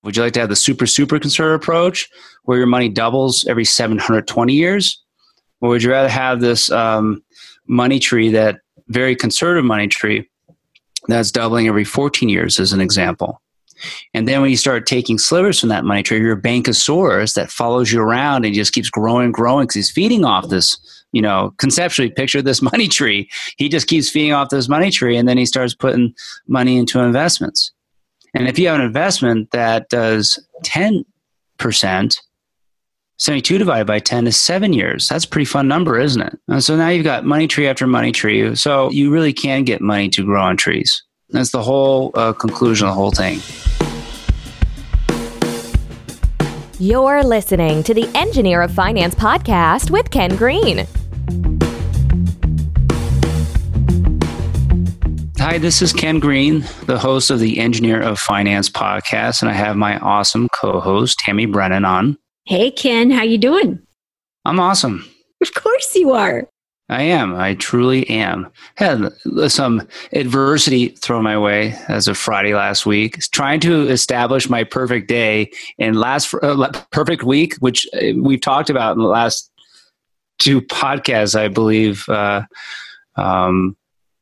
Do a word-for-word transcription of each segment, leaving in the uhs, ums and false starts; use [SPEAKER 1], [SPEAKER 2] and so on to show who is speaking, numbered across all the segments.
[SPEAKER 1] Would you like to have the super, super conservative approach where your money doubles every seven hundred twenty years? Or would you rather have this um, money tree, that very conservative money tree that's doubling every fourteen years as an example? And then when you start taking slivers from that money tree, you're a Bankosaurus that follows you around and just keeps growing, growing because he's feeding off this, you know, conceptually picture this money tree. He just keeps feeding off this money tree, and then he starts putting money into investments. And if you have an investment that does ten percent, seventy-two divided by ten is seven years. That's a pretty fun number, isn't it? And so now you've got money tree after money tree. So you really can get money to grow on trees. That's the whole uh, conclusion of the whole thing.
[SPEAKER 2] You're listening to the Engineer of Finance podcast with Ken Green.
[SPEAKER 1] Hi, this is Ken Green, the host of the Engineer of Finance podcast, and I have my awesome co-host, Tammy Brennan, on.
[SPEAKER 3] Hey, Ken, how you doing?
[SPEAKER 1] I'm awesome.
[SPEAKER 3] Of course you are.
[SPEAKER 1] I am. I truly am. Had some adversity thrown my way as of Friday last week, trying to establish my perfect day and last uh, perfect week, which we've talked about in the last two podcasts, I believe, uh, um,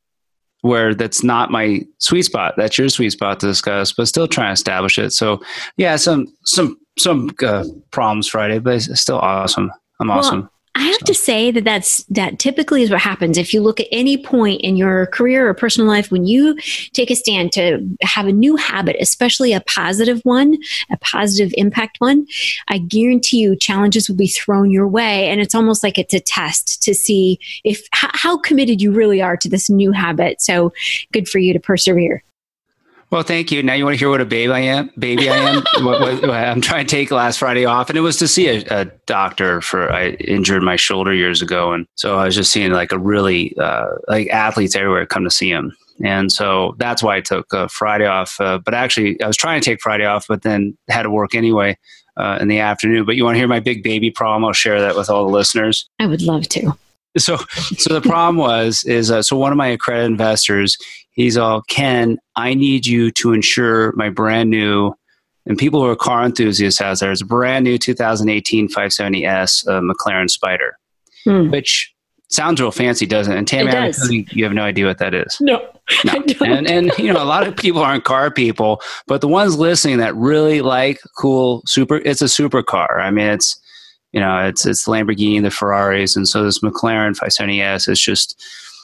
[SPEAKER 1] where that's not my sweet spot. That's your sweet spot to discuss, but still trying to establish it. So yeah, some, some, some uh, problems Friday, but it's still awesome. I'm awesome.
[SPEAKER 3] Well, I have
[SPEAKER 1] so.
[SPEAKER 3] to say that that's, that typically is what happens. If you look at any point in your career or personal life, when you take a stand to have a new habit, especially a positive one, a positive impact one, I guarantee you challenges will be thrown your way. And it's almost like it's a test to see if how, how committed you really are to this new habit. So good for you to persevere.
[SPEAKER 1] Well, thank you. Now you want to hear what a baby I am? Baby I am. what, what, what, I'm trying to take last Friday off, and it was to see a, a doctor for I injured my shoulder years ago, and so I was just seeing like a really uh, like athletes everywhere come to see him, and so that's why I took uh, Friday off. Uh, but actually, I was trying to take Friday off, but then had to work anyway uh, in the afternoon. But you want to hear my big baby problem? I'll share that with all the listeners.
[SPEAKER 3] I would love to.
[SPEAKER 1] So, so the problem was, is uh, so one of my accredited investors, he's all, Ken, I need you to insure my brand new, and people who are car enthusiasts out there, it's a brand new two thousand eighteen five seventy S uh, McLaren Spider, hmm. which sounds real fancy, doesn't it? And Tammy, I think you have no idea what that is.
[SPEAKER 3] No,
[SPEAKER 1] no.
[SPEAKER 3] I don't.
[SPEAKER 1] And, and, you know, a lot of people aren't car people, but the ones listening that really like cool super, it's a supercar. I mean, it's, You know, it's it's the Lamborghini, the Ferraris, and so this McLaren five seventy S is just,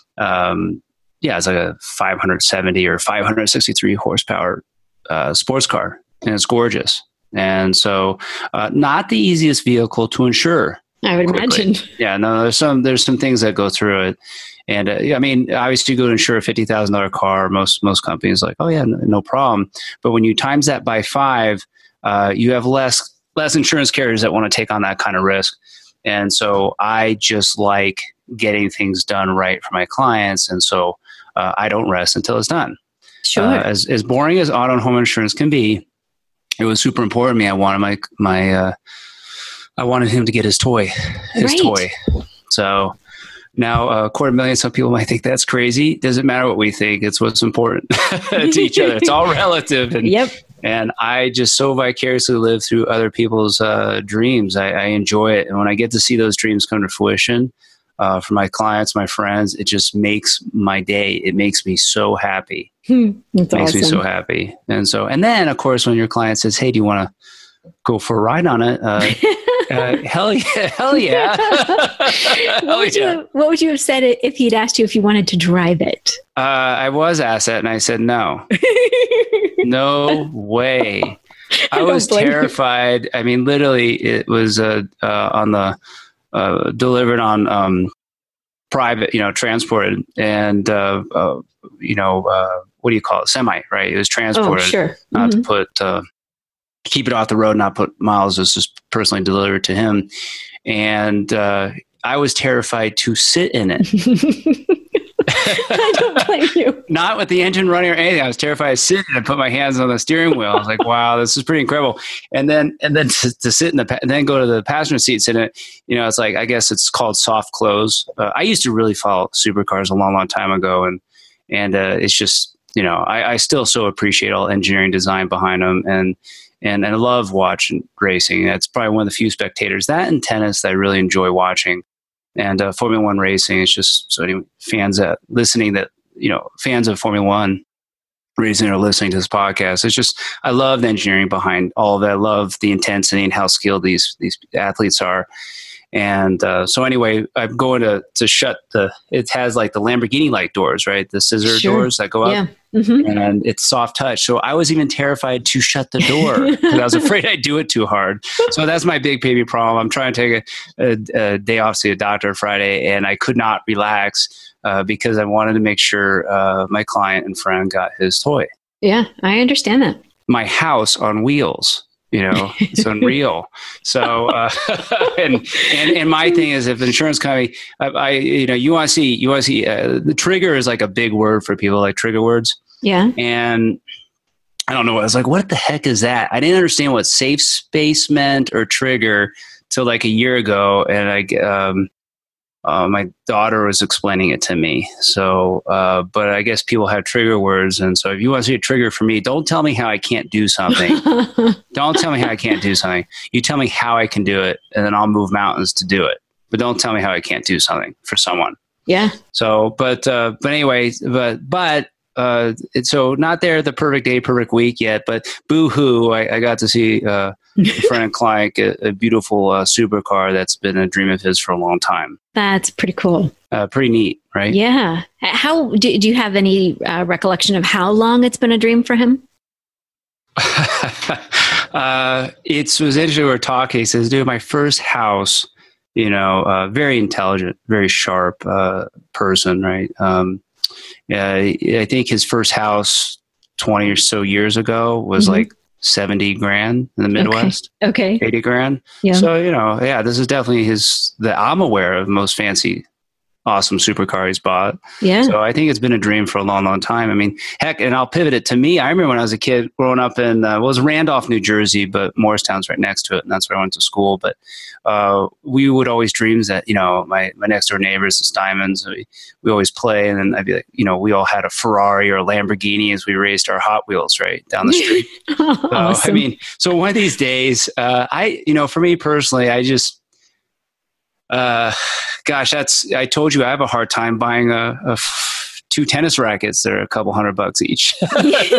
[SPEAKER 1] um, yeah, it's like a five hundred seventy or five hundred sixty-three horsepower uh, sports car, and it's gorgeous. And so, uh, not the easiest vehicle to insure.
[SPEAKER 3] I would quickly. imagine.
[SPEAKER 1] Yeah, no, there's some there's some things that go through it, and uh, I mean, obviously, you go to insure a fifty thousand dollar car. Most most companies are like, oh yeah, no, no problem. But when you times that by five, uh, you have less. less insurance carriers that want to take on that kind of risk. And so I just like getting things done right for my clients. And so uh, I don't rest until it's done.
[SPEAKER 3] Sure.
[SPEAKER 1] Uh, as, as boring as auto and home insurance can be, it was super important to me. I wanted my, my, uh, I wanted him to get his toy, his
[SPEAKER 3] right.
[SPEAKER 1] toy. So now a uh, quarter million, some people might think that's crazy. Doesn't matter what we think. It's what's important to each other. It's all relative. And,
[SPEAKER 3] yep.
[SPEAKER 1] And I just so vicariously live through other people's uh, dreams. I, I enjoy it. And when I get to see those dreams come to fruition uh, for my clients, my friends, it just makes my day. It makes me so happy.
[SPEAKER 3] Hmm, that's
[SPEAKER 1] it makes
[SPEAKER 3] awesome.
[SPEAKER 1] me so happy. And so, and then of course, when your client says, hey, do you want to go for a ride on it? Uh, uh, hell yeah. Hell yeah.
[SPEAKER 3] what,
[SPEAKER 1] hell
[SPEAKER 3] would
[SPEAKER 1] yeah.
[SPEAKER 3] you have, what would you have said if he'd asked you if you wanted to drive it?
[SPEAKER 1] Uh, I was asked that and I said, no. No way. I, I was terrified. You. I mean, literally, it was uh, uh, on the uh, delivered on um, private, you know, transported, and uh, uh, you know, uh, what do you call it? Semi, right? It was transported.
[SPEAKER 3] Oh, sure.
[SPEAKER 1] Not
[SPEAKER 3] mm-hmm.
[SPEAKER 1] to put uh, keep it off the road, not put miles. It was just personally delivered to him, and uh, I was terrified to sit in it.
[SPEAKER 3] I don't blame you.
[SPEAKER 1] Not with the engine running or anything. I was terrified to sit and put my hands on the steering wheel. I was like, wow, this is pretty incredible. And then, and then to, to sit in the, and then go to the passenger seat, sit in it, you know, it's like, I guess it's called soft close. Uh, I used to really follow supercars a long, long time ago. And, and, uh, it's just, you know, I, I still so appreciate all engineering design behind them. And, And, and I love watching racing. That's probably one of the few spectators. That and tennis that I really enjoy watching. And uh, Formula One racing is just, so any fans that listening that, you know, fans of Formula One racing or listening to this podcast, it's just, I love the engineering behind all of that. I love the intensity and how skilled these, these athletes are. And uh, so anyway, I'm going to, to shut the, it has like the Lamborghini like doors, right? The scissor
[SPEAKER 3] Sure.
[SPEAKER 1] doors that go up.
[SPEAKER 3] Yeah. Mm-hmm.
[SPEAKER 1] And it's soft touch. So I was even terrified to shut the door because I was afraid I'd do it too hard. So that's my big baby problem. I'm trying to take a, a, a day off to see a doctor Friday, and I could not relax uh, because I wanted to make sure uh, my client and friend got his toy.
[SPEAKER 3] Yeah, I understand that.
[SPEAKER 1] My house on wheels. You know, it's unreal. So, uh, and, and, and my thing is if the insurance company, I, I you know, you want to see, you want to see, uh, the trigger is like a big word for people, like trigger words.
[SPEAKER 3] Yeah.
[SPEAKER 1] And I don't know. I was like, what the heck is that? I didn't understand what safe space meant or trigger till like a year ago. And I, um, uh, my daughter was explaining it to me. So, uh, but I guess people have trigger words. And so if you want to see a trigger for me, don't tell me how I can't do something. Don't tell me how I can't do something. You tell me how I can do it, and then I'll move mountains to do it. But don't tell me how I can't do something for someone.
[SPEAKER 3] Yeah. So,
[SPEAKER 1] but, uh, but anyway, but, but, uh, it's so not there the perfect day, perfect week yet, but boo hoo. I, I got to see, uh, a friend and client, a, a beautiful, uh, supercar that's been a dream of his for a long time.
[SPEAKER 3] That's pretty cool.
[SPEAKER 1] Uh, pretty neat, right?
[SPEAKER 3] Yeah. How, do, do you have any uh, recollection of how long it's been a dream for him?
[SPEAKER 1] uh, it was interesting. We were talking. He says, dude, my first house, you know, uh, very intelligent, very sharp, uh, person, right? Um, yeah, I think his first house twenty or so years ago was mm-hmm. like seventy grand in the Midwest.
[SPEAKER 3] Okay. okay.
[SPEAKER 1] eighty grand.
[SPEAKER 3] Yeah.
[SPEAKER 1] So, you know, yeah, this is definitely his, that I'm aware of most fancy, awesome supercar he's bought.
[SPEAKER 3] Yeah.
[SPEAKER 1] So I think it's been a dream for a long, long time. I mean, heck, and I'll pivot it to me. I remember when I was a kid growing up in, uh, well, it was Randolph, New Jersey, but Morristown's right next to it. And that's where I went to school. But uh, we would always dream that, you know, my, my next door neighbors, the Steinmans, we, we always play. And then I'd be like, you know, we all had a Ferrari or a Lamborghini as we raced our Hot Wheels right down the street.
[SPEAKER 3] Awesome.
[SPEAKER 1] So, I mean, so one of these days, uh, I, you know, for me personally, I just, uh, gosh, that's, I told you I have a hard time buying a, a f- two tennis rackets that are a couple hundred bucks each. so,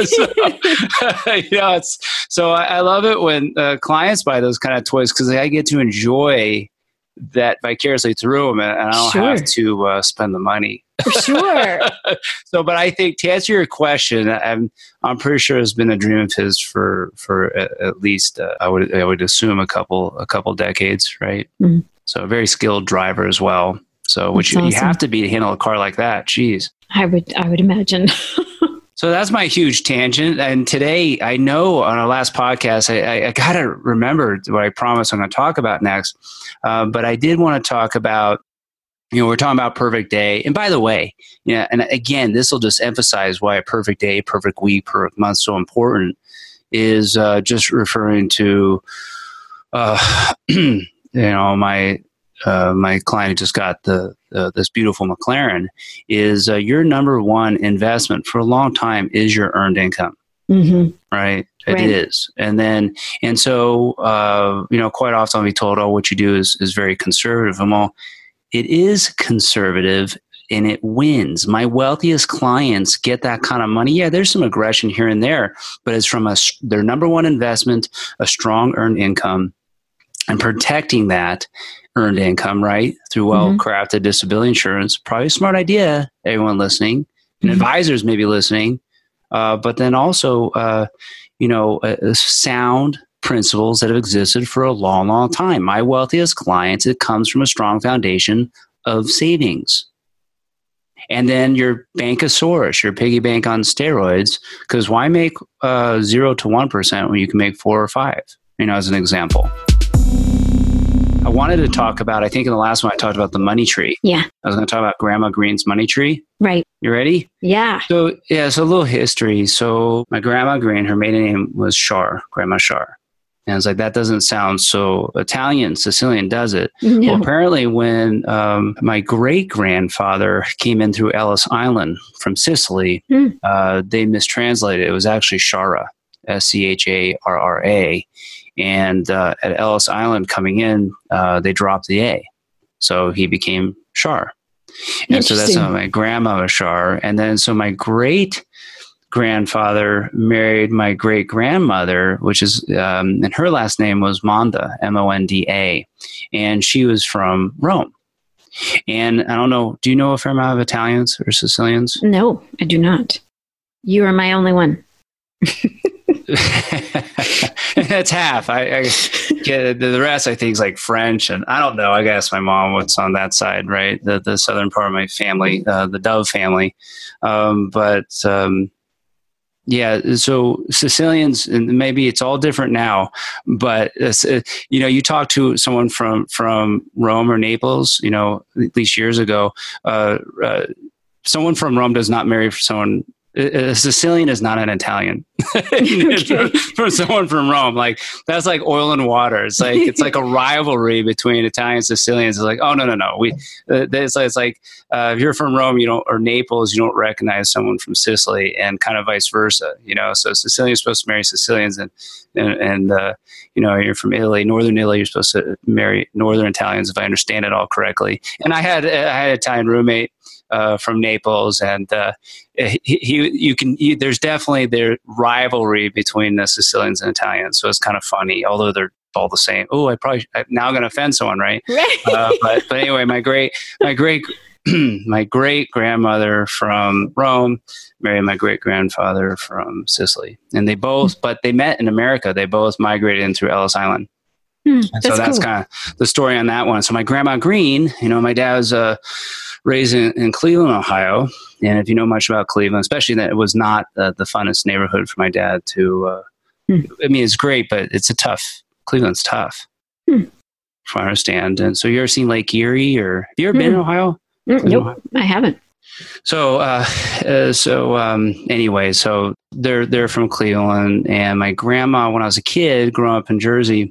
[SPEAKER 1] you know, it's, so I, I love it when uh, clients buy those kind of toys because I get to enjoy that vicariously through them and I don't
[SPEAKER 3] sure.
[SPEAKER 1] have to uh, spend the money.
[SPEAKER 3] For sure.
[SPEAKER 1] So, but I think to answer your question, I'm I'm pretty sure it's been a dream of his for for at, at least uh, I would I would assume a couple a couple decades, right? Mm-hmm. So a very skilled driver as well. So which you, awesome. you have to be to handle a car like that. Jeez.
[SPEAKER 3] I would I would imagine.
[SPEAKER 1] So that's my huge tangent. And today, I know on our last podcast, I, I, I got to remember what I promised I'm going to talk about next. Uh, but I did want to talk about, you know, we're talking about perfect day. And by the way, you know, and again, this will just emphasize why a perfect day, perfect week, perfect month is so important is uh, just referring to, uh, you know, my uh, my client who just got the uh, this beautiful McLaren is uh, your number one investment for a long time is your earned income. Mm-hmm. Right? It right. is. And then, and so, uh, you know, quite often I'll be told, oh, what you do is, is very conservative. And well, it is conservative and it wins. My wealthiest clients get that kind of money. Yeah, there's some aggression here and there, but it's from a, their number one investment, a strong earned income, and protecting that earned income, right, through well-crafted mm-hmm. disability insurance. Probably a smart idea, everyone listening, and mm-hmm. advisors maybe listening, uh, but then also, uh, you know, uh, sound principles that have existed for a long, long time. My wealthiest clients, it comes from a strong foundation of savings. And then your Bankosaurus, your piggy bank on steroids, because why make uh, zero to one percent when you can make four or five, you know, as an example. I wanted to talk about, I think in the last one I talked about the money tree.
[SPEAKER 3] Yeah.
[SPEAKER 1] I was going to talk about Grandma Green's money tree.
[SPEAKER 3] Right.
[SPEAKER 1] You ready?
[SPEAKER 3] Yeah.
[SPEAKER 1] So, yeah, so a little history. So my Grandma Green, her maiden name was Shar, Grandma Shar. And I was like, that doesn't sound so Italian, Sicilian, does it? No. Well, apparently when um, my great-grandfather came in through Ellis Island from Sicily, mm. uh, they mistranslated. It was actually Shara. S C H A R R A. And uh, at Ellis Island coming in, uh, they dropped the A. So he became Shar. And so that's how my grandma was Shar. And then so my great grandfather married my great grandmother, which is, um, and her last name was Monda, M O N D A. And she was from Rome. And I don't know, do you know a fair amount of Italians or Sicilians?
[SPEAKER 3] No, I do not. You are my only one.
[SPEAKER 1] That's half. I, I get the rest. I think is like French, and I don't know. I guess my mom was on that side, right? The the southern part of my family, uh, the Dove family. Um, but um, yeah, so Sicilians, and maybe it's all different now. But uh, you know, you talk to someone from from Rome or Naples, you know, at least years ago. Uh, uh, someone from Rome does not marry someone. A Sicilian is not an Italian.
[SPEAKER 3] Okay.
[SPEAKER 1] for, for someone from Rome, like that's like oil and water. It's like it's like a rivalry between Italians and Sicilians. It's like, oh no no no, we. Uh, it's, it's like uh, if you're from Rome, you don't, or Naples, you don't recognize someone from Sicily, and kind of vice versa. You know, so Sicilians supposed to marry Sicilians, and and, and uh, you know, you're from Italy, Northern Italy, you're supposed to marry Northern Italians, if I understand it all correctly. And I had I had an Italian roommate. Uh, from Naples, and uh, he, he, you can, he, there's definitely their rivalry between the Sicilians and Italians. So it's kind of funny, although they're all the same. Oh, I probably I'm now going to offend someone, right?
[SPEAKER 3] Right.
[SPEAKER 1] Uh, but but anyway, my great my great my great grandmother from Rome married my great grandfather from Sicily, and they both, but they met in America. They both migrated in through Ellis Island.
[SPEAKER 3] Hmm,
[SPEAKER 1] and so that's, that's
[SPEAKER 3] cool.
[SPEAKER 1] kind of the story on that one. So my grandma Green, you know, my dad was uh, raised in, in Cleveland, Ohio. And if you know much about Cleveland, especially that it was not uh, the funnest neighborhood for my dad to, uh, hmm. I mean, it's great, but it's a tough, Cleveland's tough, hmm. if I understand. And so you ever seen Lake Erie, or have you ever hmm. been in Ohio?
[SPEAKER 3] Mm, nope, Ohio? I haven't.
[SPEAKER 1] So, uh, uh, so um, anyway, so they're, they're from Cleveland, and my grandma, when I was a kid growing up in Jersey,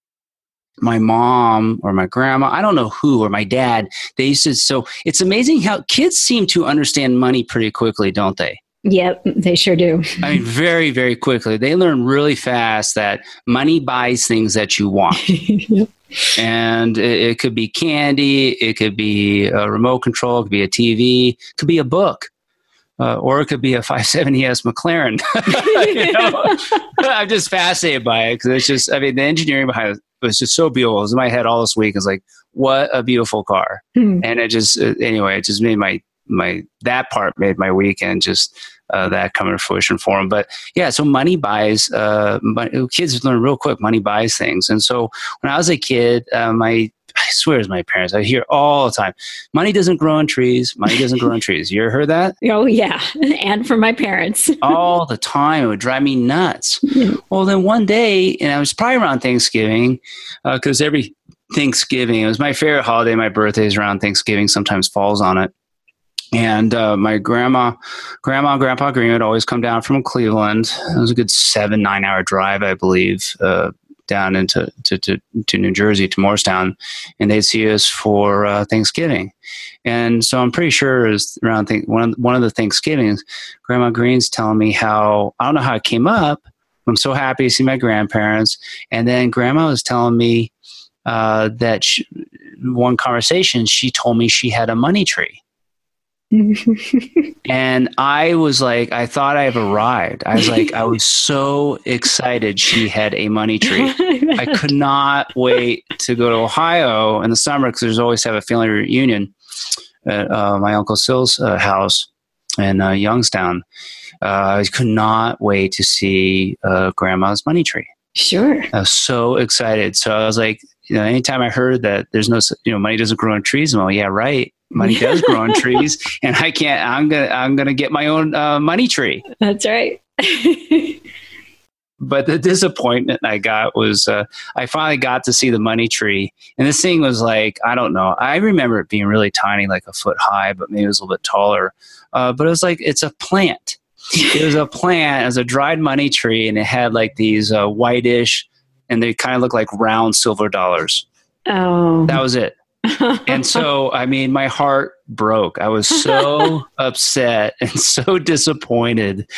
[SPEAKER 1] my mom or my grandma, I don't know who, or my dad, they used to, so it's amazing how kids seem to understand money pretty quickly, don't they?
[SPEAKER 3] Yep, they sure do.
[SPEAKER 1] I mean, very, very quickly. They learn really fast that money buys things that you want. Yep. And it, it could be candy, it could be a remote control, it could be a T V, it could be a book. Uh, or it could be a five seventy S McLaren. You know? I'm just fascinated by it, because it's just, I mean, the engineering behind it was just so beautiful. It was in my head all this week. It's like, what a beautiful car. Hmm. And it just, uh, anyway, it just made my, my, that part made my weekend, just uh, that coming to fruition for them. But yeah, so money buys, uh, money, kids learn real quick, money buys things. And so when I was a kid, uh, my, I swear it's my parents, I hear all the time, money doesn't grow on trees. Money doesn't grow on trees. You ever heard that?
[SPEAKER 3] Oh, yeah. And from my parents.
[SPEAKER 1] All the time. It would drive me nuts. Yeah. Well, then one day, and I was probably around Thanksgiving, because uh, every Thanksgiving, it was my favorite holiday. My birthday is around Thanksgiving, sometimes falls on it. And uh, my grandma, grandma, and grandpa Green would always come down from Cleveland. It was a good seven, nine hour drive, I believe, uh, down into to, to, to New Jersey, to Morristown, and they'd see us for uh, Thanksgiving. And so I'm pretty sure it was around th- one, of, one of the Thanksgivings, Grandma Green's telling me how, I don't know how it came up, I'm so happy to see my grandparents. And then Grandma was telling me uh, that she, one conversation, she told me she had a money tree. And I was like, I thought I've arrived. I was like, I was so excited she had a money tree. I could not wait to go to Ohio in the summer, because there's always have a family reunion at uh, my Uncle Sill's uh, house in uh, Youngstown. Uh, I could not wait to see uh, Grandma's money tree.
[SPEAKER 3] Sure.
[SPEAKER 1] I was so excited. So I was like, you know, anytime I heard that there's no, you know, money doesn't grow on trees, I'm like, yeah, right. Money does grow on trees, and I can't, I'm going to, I'm going to get my own uh, money tree.
[SPEAKER 3] That's right.
[SPEAKER 1] But the disappointment I got was, uh, I finally got to see the money tree, and this thing was like, I don't know. I remember it being really tiny, like a foot high, but maybe it was a little bit taller. Uh, but it was like, it's a plant. It was a plant. It was a dried money tree, and it had like these uh, whitish, and they kind of look like round silver dollars.
[SPEAKER 3] Oh,
[SPEAKER 1] that was it. And so, I mean, my heart broke. I was so upset and so disappointed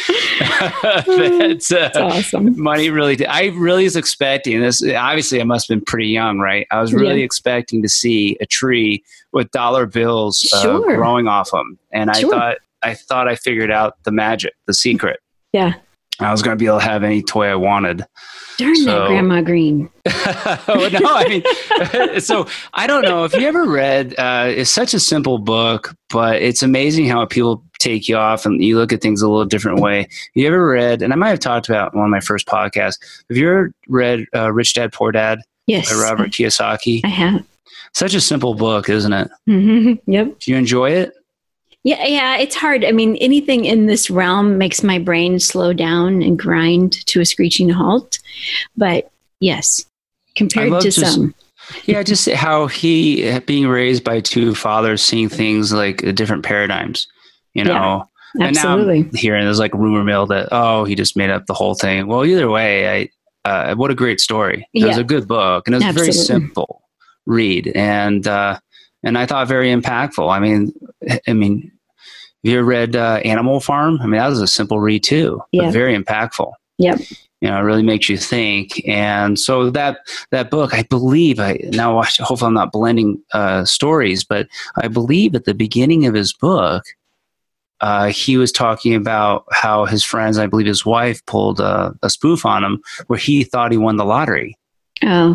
[SPEAKER 1] that uh,
[SPEAKER 3] That's awesome.
[SPEAKER 1] money really did. I really was expecting this. Obviously, I must have been pretty young, right? I was really
[SPEAKER 3] Yeah.
[SPEAKER 1] expecting to see a tree with dollar bills uh,
[SPEAKER 3] Sure.
[SPEAKER 1] growing off them. And I
[SPEAKER 3] Sure.
[SPEAKER 1] thought, I thought I figured out the magic, the secret.
[SPEAKER 3] Yeah.
[SPEAKER 1] I was going to be able to have any toy I wanted.
[SPEAKER 3] Darn
[SPEAKER 1] So-
[SPEAKER 3] that Grandma Green.
[SPEAKER 1] Oh, no, I mean, so I don't know if you ever read, uh, it's such a simple book, but it's amazing how people take you off and you look at things a little different way. You ever read, and I might have talked about in one of my first podcasts, have you ever read uh, Rich Dad, Poor Dad
[SPEAKER 3] Yes.
[SPEAKER 1] by Robert Kiyosaki?
[SPEAKER 3] I have.
[SPEAKER 1] Such a simple book, isn't it?
[SPEAKER 3] hmm Yep.
[SPEAKER 1] Do you enjoy it?
[SPEAKER 3] Yeah, yeah, it's hard. I mean, anything in this realm makes my brain slow down and grind to a screeching halt. But yes, compared
[SPEAKER 1] love
[SPEAKER 3] to
[SPEAKER 1] just-
[SPEAKER 3] some.
[SPEAKER 1] Yeah, just how he, being raised by two fathers, seeing things like uh, different paradigms, you know?
[SPEAKER 3] Yeah,
[SPEAKER 1] And now
[SPEAKER 3] absolutely.
[SPEAKER 1] I'm hearing there's like rumor mill that, oh, he just made up the whole thing. Well, either way, I, uh, what a great story. It was
[SPEAKER 3] Yeah.
[SPEAKER 1] a good book and it was a very
[SPEAKER 3] Absolutely.
[SPEAKER 1] simple read. And, uh, and I thought very impactful. I mean, I mean, have you ever read uh, Animal Farm? I mean, that was a simple read too,
[SPEAKER 3] Yeah.
[SPEAKER 1] but very impactful.
[SPEAKER 3] Yep.
[SPEAKER 1] You know, it really makes you think. And so that that book, I believe, I now I hope I'm not blending uh, stories, but I believe at the beginning of his book, uh, he was talking about how his friends, I believe his wife, pulled a, a spoof on him where he thought he won the lottery,
[SPEAKER 3] Oh,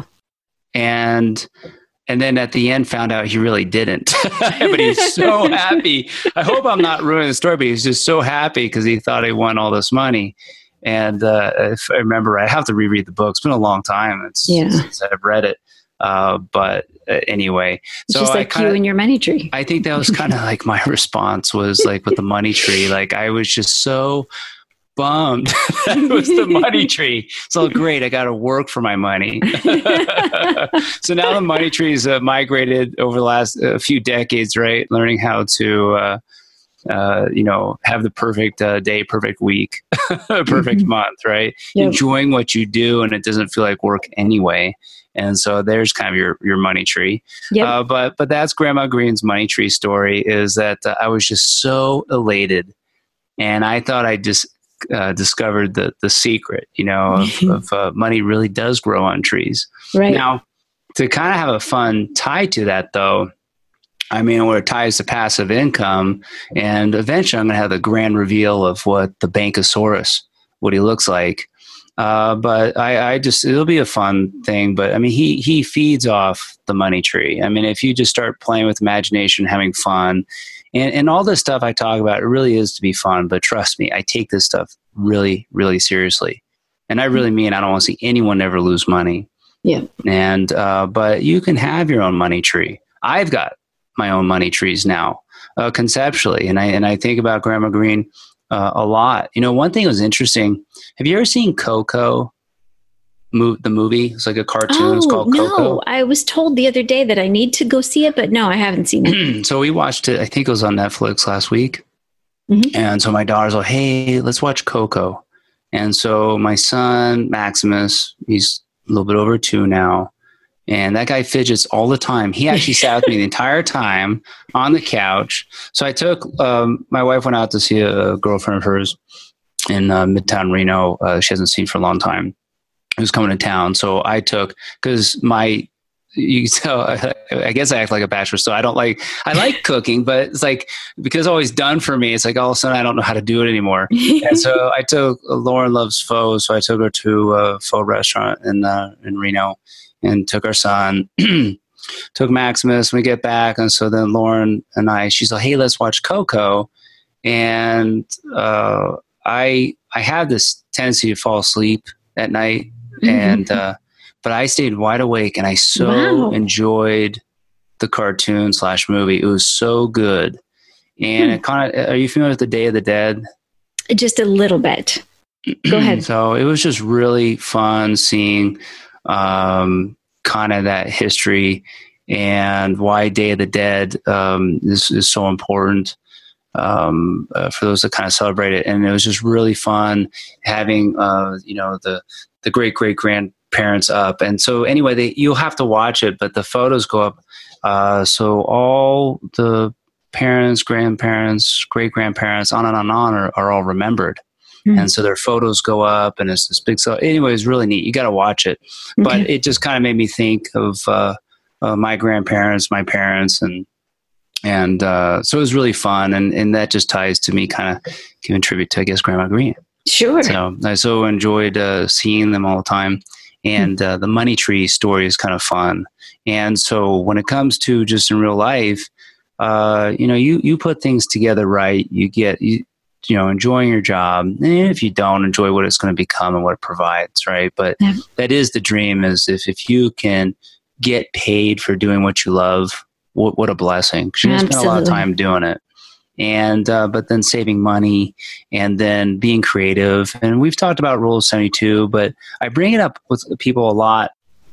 [SPEAKER 1] and and then at the end found out he really didn't. But he's so happy. I hope I'm not ruining the story, but he's just so happy because he thought he won all this money. And uh, if I remember right, I have to reread the book. It's been a long time it's,
[SPEAKER 3] Yeah.
[SPEAKER 1] since I've read it. Uh, but uh, anyway,
[SPEAKER 3] it's
[SPEAKER 1] so
[SPEAKER 3] just
[SPEAKER 1] I
[SPEAKER 3] like
[SPEAKER 1] kinda,
[SPEAKER 3] you and your money tree.
[SPEAKER 1] I think that was kind of like my response was like with the money tree. Like I was just so bummed that it was the money tree. So great, I got to work for my money. So now the money tree's uh, migrated over the last uh, few decades, right? Learning how to, uh, uh, you know, have the perfect uh, day, perfect week, perfect
[SPEAKER 3] Mhm.
[SPEAKER 1] month, right?
[SPEAKER 3] Yep.
[SPEAKER 1] Enjoying what you do, and it doesn't feel like work anyway. And so there's kind of your your money tree.
[SPEAKER 3] Yep.
[SPEAKER 1] Uh, but but that's Grandma Green's money tree story. Is that uh, I was just so elated, and I thought I just uh, discovered the the secret, you know, of, of uh, money really does grow on trees.
[SPEAKER 3] right.
[SPEAKER 1] Now, to kind of have a fun tie to that, though, I mean, where it ties to passive income, and eventually I'm going to have the grand reveal of what the Bankosaurus, what he looks like. Uh, but I, I just, it'll be a fun thing. But I mean, he, he feeds off the money tree. I mean, if you just start playing with imagination, having fun, and, and all this stuff I talk about, it really is to be fun. But trust me, I take this stuff really, really seriously. And I really mean, I don't want to see anyone ever lose money.
[SPEAKER 3] Yeah.
[SPEAKER 1] And, uh, but you can have your own money tree. I've got my own money trees now, uh, conceptually. And I, and I think about Grandma Green uh, a lot. You know, one thing that was interesting. Have you ever seen Coco, Mo- the movie? It's like a cartoon. It's
[SPEAKER 3] Oh,
[SPEAKER 1] called
[SPEAKER 3] no.
[SPEAKER 1] Coco.
[SPEAKER 3] I was told the other day that I need to go see it, but no, I haven't seen it.
[SPEAKER 1] So we watched it. I think it was on Netflix last week.
[SPEAKER 3] Mhm.
[SPEAKER 1] And so my daughter's like, hey, let's watch Coco. And so my son, Maximus, he's a little bit over two now. And that guy fidgets all the time. He actually sat with me the entire time on the couch. So I took, um, my wife went out to see a girlfriend of hers in uh, Midtown Reno. Uh, she hasn't seen for a long time. Who's coming to town. So I took, because my, you can tell, I guess I act like a bachelor. So I don't like, I like cooking, but it's like, because it's always done for me, it's like all of a sudden I don't know how to do it anymore. And so I took, Lauren loves pho. So I took her to a pho restaurant in, uh, in Reno and took our son, took Maximus, we get back. And so then Lauren and I, she's like, hey, let's watch Coco. And, uh, I, I have this tendency to fall asleep at night.
[SPEAKER 3] Mhm.
[SPEAKER 1] And, uh, but I stayed wide awake and I so
[SPEAKER 3] Wow.
[SPEAKER 1] enjoyed the cartoon slash movie. It was so good. And
[SPEAKER 3] Hmm.
[SPEAKER 1] it kind of, are you familiar with the Day of the Dead?
[SPEAKER 3] Just a little bit. Go ahead.
[SPEAKER 1] So it was just really fun seeing um, kind of that history and why Day of the Dead um, is, is so important um, uh, for those that kind of celebrate it. And it was just really fun having, uh, you know, the, the great, great grandparents parents up. And so anyway, they, you'll have to watch it, but the photos go up. Uh, so all the parents, grandparents, great grandparents, on and on and on are, are all remembered. Mm-hmm. And so their photos go up and it's this big, so anyway, it's really neat. You got to watch it. Okay. But it just kind of made me think of, uh, uh, my grandparents, my parents, and, and, uh, so it was really fun. And, and that just ties to me kind of giving tribute to, I guess, Grandma Green.
[SPEAKER 3] Sure.
[SPEAKER 1] So I so enjoyed, uh, seeing them all the time. And, uh, the money tree story is kind of fun. And so when it comes to just in real life, uh, you know, you, you put things together right, you get, you, you know, enjoying your job. And if you don't, enjoy what it's going to become and what it provides, right? But yeah. that is the dream, is if, if you can get paid for doing what you love, what, what a blessing. Because you spend a lot of time doing it. And, uh, but then saving money and then being creative. And we've talked about Rule of seventy-two, but I bring it up with people a lot.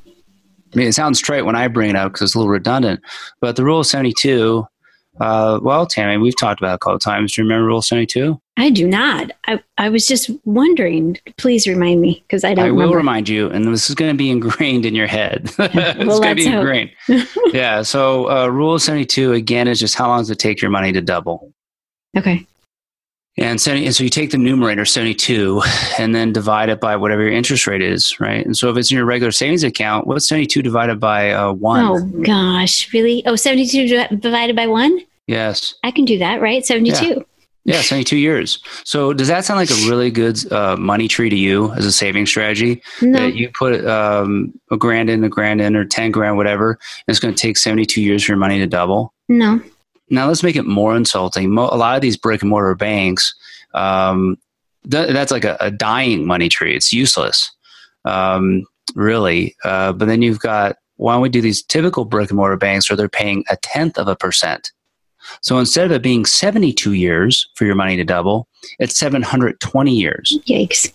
[SPEAKER 1] I mean, it sounds trite when I bring it up because it's a little redundant, but the Rule of seventy-two, uh, well, Tammy, we've talked about it a couple of times. Do you remember Rule seventy-two?
[SPEAKER 3] I do not. I, I was just wondering. Please remind me, because I don't
[SPEAKER 1] I will
[SPEAKER 3] remember.
[SPEAKER 1] remind you, and this is going to be ingrained in your head. It's
[SPEAKER 3] well,
[SPEAKER 1] going to be
[SPEAKER 3] hope.
[SPEAKER 1] ingrained. Yeah. So uh, Rule seventy-two, again, is just how long does it take your money to double?
[SPEAKER 3] Okay.
[SPEAKER 1] And, seventy, and so you take the numerator, seventy-two, and then divide it by whatever your interest rate is, right? And so if it's in your regular savings account, what's seventy-two divided by uh, one?
[SPEAKER 3] Oh, gosh. Really? Oh, seventy-two divided by one?
[SPEAKER 1] Yes.
[SPEAKER 3] I can do that, right? seventy-two.
[SPEAKER 1] Yeah. Yeah, seventy-two years. So does that sound like a really good uh, money tree to you as a saving strategy?
[SPEAKER 3] No.
[SPEAKER 1] That you put um, a grand in, a grand in, or ten grand, whatever, and it's going to take seventy-two years for your money to double?
[SPEAKER 3] No. Now
[SPEAKER 1] let's make it more insulting. Mo- a lot of these brick and mortar banks, um, th- that's like a, a dying money tree. It's useless, um, really. Uh, but then you've got, why don't we do these typical brick and mortar banks where they're paying a tenth of a percent? So instead of it being seventy-two years for your money to double, it's seven hundred twenty years.
[SPEAKER 3] Yikes.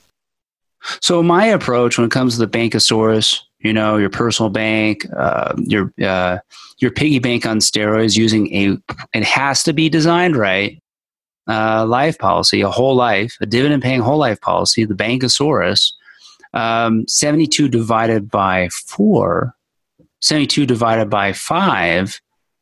[SPEAKER 1] So my approach when it comes to the Bankosaurus, you know, your personal bank, uh, your uh, your piggy bank on steroids, using a, it has to be designed right, uh, life policy, a whole life, a dividend paying whole life policy, the Bankosaurus, um, seventy-two divided by four, seventy-two divided by five,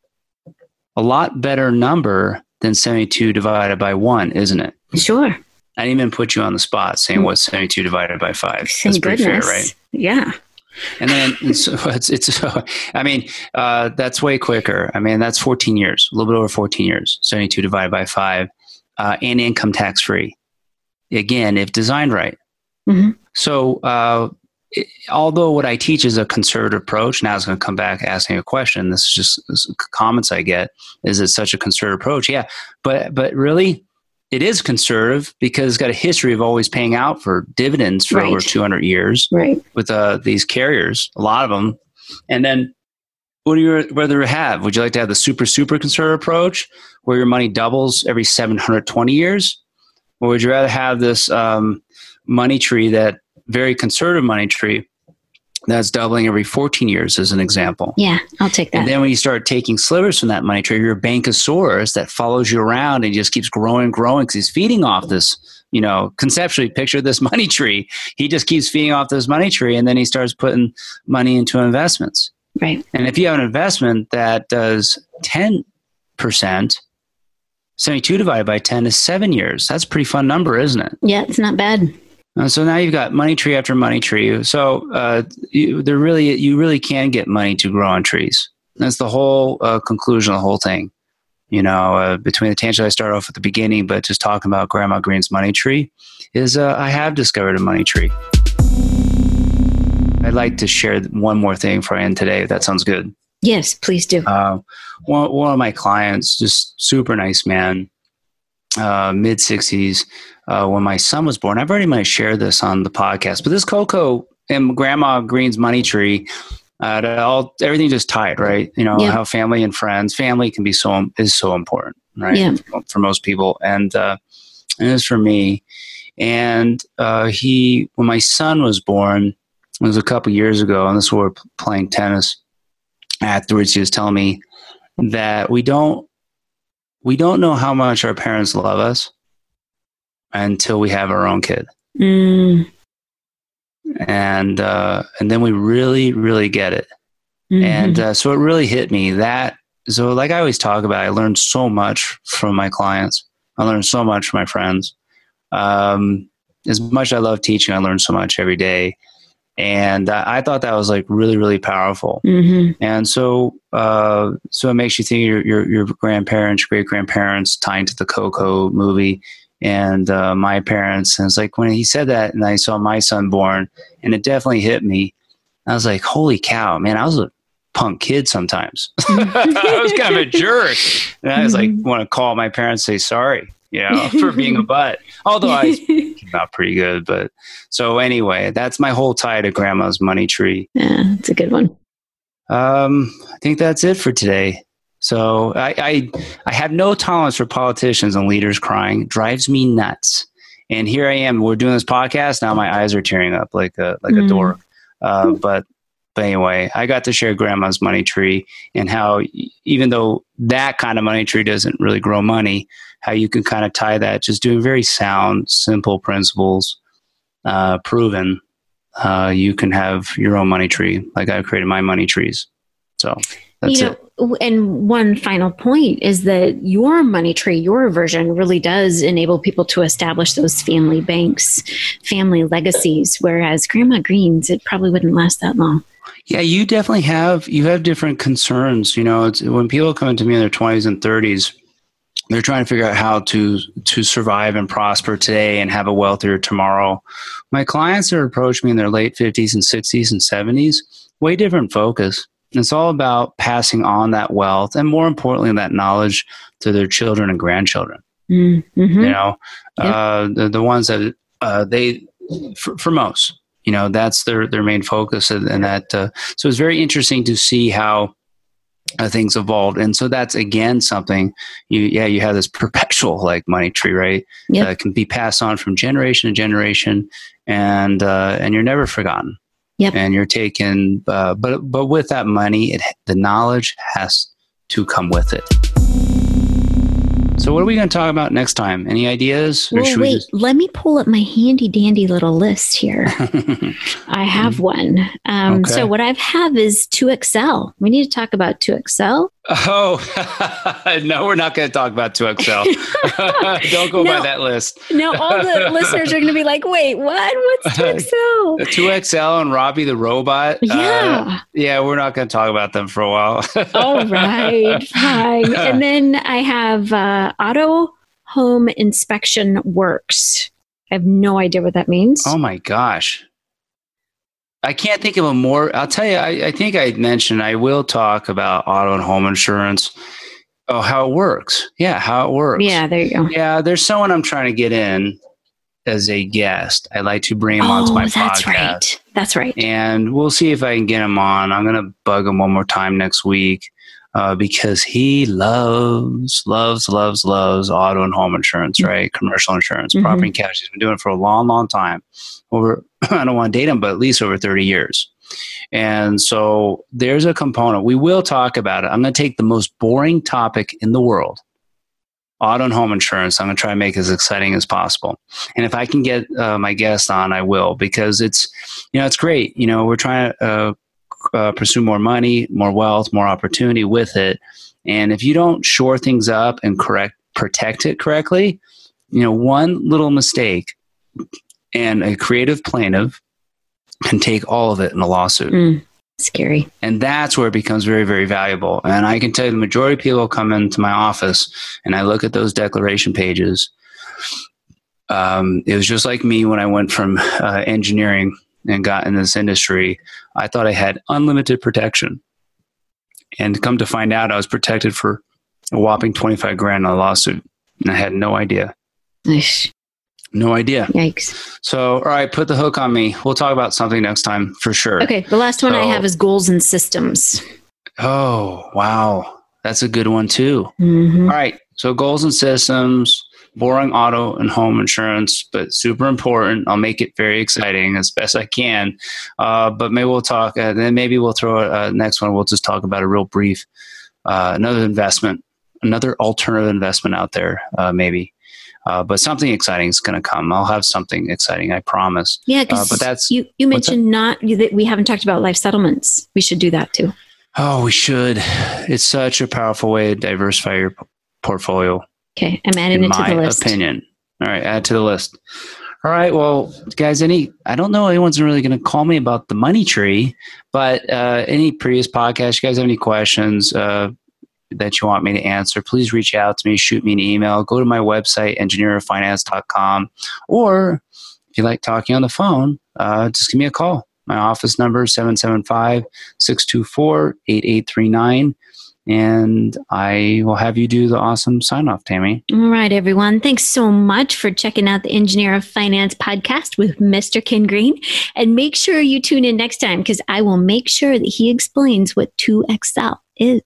[SPEAKER 1] a lot better number than seventy-two divided by one, isn't it?
[SPEAKER 3] Sure.
[SPEAKER 1] I didn't even put you on the spot saying what's seventy-two divided by five.
[SPEAKER 3] Thank
[SPEAKER 1] That's pretty
[SPEAKER 3] goodness.
[SPEAKER 1] fair, right?
[SPEAKER 3] Yeah.
[SPEAKER 1] And then it's, it's, it's I mean, uh, that's way quicker. I mean, that's fourteen years, a little bit over fourteen years, seventy-two divided by five, uh, and income tax free. Again, if designed right.
[SPEAKER 3] Mm-hmm.
[SPEAKER 1] So, uh, it, although what I teach is a conservative approach, now it's going to come back asking a question. This is just this comments I get. Is it such a conservative approach? Yeah. But, but really, it is conservative because it's got a history of always paying out for dividends for right. over two hundred years
[SPEAKER 3] right.
[SPEAKER 1] with uh, these carriers, a lot of them. And then what do you rather have? Would you like to have the super, super conservative approach where your money doubles every seven hundred twenty years? Or would you rather have this um, money tree, that very conservative money tree that's doubling every fourteen years as an example?
[SPEAKER 3] Yeah, I'll take that.
[SPEAKER 1] And then when you start taking slivers from that money tree, your Bankosaurus that follows you around and just keeps growing and growing because he's feeding off this, you know, conceptually picture this money tree. He just keeps feeding off this money tree, and then he starts putting money into investments.
[SPEAKER 3] Right. And
[SPEAKER 1] if you have an investment that does ten percent, seventy-two divided by ten is seven years. That's a pretty fun number, isn't it?
[SPEAKER 3] Yeah, it's not bad.
[SPEAKER 1] Uh, so now you've got money tree after money tree. So uh, you, they're really, you really can get money to grow on trees. That's the whole uh, conclusion of the whole thing. You know, uh, between the tangent I started off at the beginning, but just talking about Grandma Green's money tree, is uh, I have discovered a money tree. I'd like to share one more thing for you today, if that sounds good.
[SPEAKER 3] Yes, please do.
[SPEAKER 1] Uh, one, one of my clients, just super nice man, uh, mid sixties, uh, when my son was born. I've already might share this on the podcast, but this Coco and Grandma Green's money tree, uh, all everything just tied, right? You know,
[SPEAKER 3] yeah.
[SPEAKER 1] how family and friends, family can be so is so important, right?
[SPEAKER 3] Yeah.
[SPEAKER 1] For, for most people, and uh, and it's for me. And uh, he, when my son was born, it was a couple years ago, and this was we were playing tennis. Afterwards, he was telling me that we don't we don't know how much our parents love us until we have our own kid.
[SPEAKER 3] Mm.
[SPEAKER 1] and uh, and then we really, really get it. Mm-hmm. And uh, so it really hit me that. So like I always talk about, I learned so much from my clients. I learned so much from my friends. Um, as much as I love teaching, I learn so much every day. And uh, I thought that was like really, really powerful. Mm-hmm. And so, uh, so it makes you think of your, your, your grandparents, great grandparents tying to the Coco movie and uh, my parents. And it's like when he said that and I saw my son born, and it definitely hit me. I was like, holy cow, man, I was a punk kid sometimes. I was kind of a jerk. And I was like, want to call my parents and say sorry, you know, for being a butt. Although I came out pretty good. But so anyway, that's my whole tie to Grandma's Money Tree.
[SPEAKER 3] Yeah, it's a good one.
[SPEAKER 1] Um, I think that's it for today. So I, I, I have no tolerance for politicians and leaders crying. It drives me nuts. And here I am. We're doing this podcast. Now my eyes are tearing up like a, like mm. a dork. Uh, but But anyway, I got to share Grandma's Money Tree and how even though that kind of money tree doesn't really grow money, how you can kind of tie that just doing very sound, simple principles, uh, proven. Uh, you can have your own money tree. Like I created my money trees. So that's
[SPEAKER 3] you know, it. And one final point is that your money tree, your version really does enable people to establish those family banks, family legacies, whereas Grandma Green's, it probably wouldn't last that long.
[SPEAKER 1] Yeah, you definitely have, you have different concerns. You know, it's, when people come to me in their twenties and thirties, they're trying to figure out how to, to survive and prosper today and have a wealthier tomorrow. My clients are approaching me in their late fifties and sixties and seventies, way different focus. It's all about passing on that wealth and more importantly, that knowledge to their children and grandchildren. Mm-hmm. You know, yep. uh, the, the ones that uh, they, for, for most, you know, that's their, their main focus. And, and that, uh, so it's very interesting to see how uh, things evolved. And so that's, again, something you, yeah, you have this perpetual like money tree, right? Yep. That can be passed on from generation to generation and, uh, and you're never forgotten.
[SPEAKER 3] Yep.
[SPEAKER 1] And you're taking, uh, but, but with that money, it, the knowledge has to come with it. So what are we going to talk about next time? Any ideas?
[SPEAKER 3] Or well, wait, just... let me pull up my handy dandy little list here. I have one. Um, okay. So what I have is two X L. We need to talk about two X L.
[SPEAKER 1] Oh, no, we're not going to talk about two X L. Don't go no, by that list.
[SPEAKER 3] No, all the listeners are going to be like, wait, what? What's two X L?
[SPEAKER 1] two X L and Robbie the robot.
[SPEAKER 3] Yeah.
[SPEAKER 1] Uh, yeah, we're not going to talk about them for a while.
[SPEAKER 3] All right, fine. And then I have uh, Auto Home Inspection Works. I have no idea what that means.
[SPEAKER 1] Oh, my gosh. I can't think of a more, I'll tell you, I, I think I mentioned I will talk about auto and home insurance. Oh, how it works. Yeah, how it works.
[SPEAKER 3] Yeah, there you go.
[SPEAKER 1] Yeah, there's someone I'm trying to get in as a guest. I'd like to bring him
[SPEAKER 3] oh,
[SPEAKER 1] onto my
[SPEAKER 3] that's
[SPEAKER 1] podcast.
[SPEAKER 3] Right. That's right.
[SPEAKER 1] And we'll see if I can get him on. I'm going to bug him one more time next week uh, because he loves, loves, loves, loves auto and home insurance, mm-hmm. right? Commercial insurance, mm-hmm. property and casualty. He's been doing it for a long, long time. Over, I don't want to date him, but at least over thirty years. And so there's a component. We will talk about it. I'm going to take the most boring topic in the world, auto and home insurance. I'm going to try to make it as exciting as possible. And if I can get uh, my guest on, I will, because it's, you know, it's great. You know, we're trying to uh, uh, pursue more money, more wealth, more opportunity with it. And if you don't shore things up and correct, protect it correctly, you know, one little mistake and a creative plaintiff can take all of it in a lawsuit.
[SPEAKER 3] Mm, scary.
[SPEAKER 1] And that's where it becomes very, very valuable. And I can tell you the majority of people come into my office and I look at those declaration pages. Um, it was just like me when I went from uh, engineering and got in this industry. I thought I had unlimited protection. And come to find out, I was protected for a whopping twenty-five grand in a lawsuit. And I had no idea.
[SPEAKER 3] Nice.
[SPEAKER 1] No idea.
[SPEAKER 3] Yikes.
[SPEAKER 1] So, all right, put the hook on me. We'll talk about something next time for sure.
[SPEAKER 3] Okay. The last one so, I have is goals and systems.
[SPEAKER 1] Oh, wow. That's a good one too.
[SPEAKER 3] Mm-hmm.
[SPEAKER 1] All right. So goals and systems, boring auto and home insurance, but super important. I'll make it very exciting as best I can. Uh, but maybe we'll talk, uh, then maybe we'll throw a uh, next one. We'll just talk about a real brief, uh, another investment, another alternative investment out there, uh, maybe. Uh, but something exciting is going to come. I'll have something exciting, I promise.
[SPEAKER 3] Yeah, because
[SPEAKER 1] uh, but that's
[SPEAKER 3] you, you mentioned not that we haven't talked about life settlements. We should do that too.
[SPEAKER 1] Oh, we should. It's such a powerful way to diversify your p- portfolio.
[SPEAKER 3] Okay, I'm adding it to the list.
[SPEAKER 1] In my opinion. All right, add to the list. All right, well, guys, any I don't know anyone's really going to call me about the money tree, but uh, any previous podcast, you guys have any questions uh, that you want me to answer, please reach out to me, shoot me an email, go to my website, engineer of finance dot com, or if you like talking on the phone, uh, just give me a call. My office number is seven seven five, six two four, eight eight three nine. And I will have you do the awesome sign off, Tammy.
[SPEAKER 3] All right, everyone. Thanks so much for checking out the Engineer of Finance podcast with Mister Ken Green. And make sure you tune in next time because I will make sure that he explains what two X L is.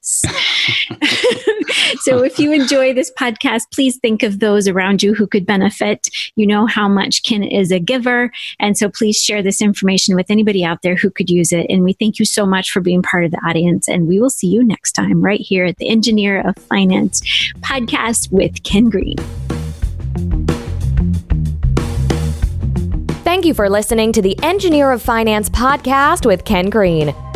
[SPEAKER 3] So if you enjoy this podcast, please think of those around you who could benefit. You know how much Ken is a giver. And so please share this information with anybody out there who could use it. And we thank you so much for being part of the audience. And we will see you next time right here at the Engineer of Finance podcast with Ken Green.
[SPEAKER 2] Thank you for listening to the Engineer of Finance podcast with Ken Green.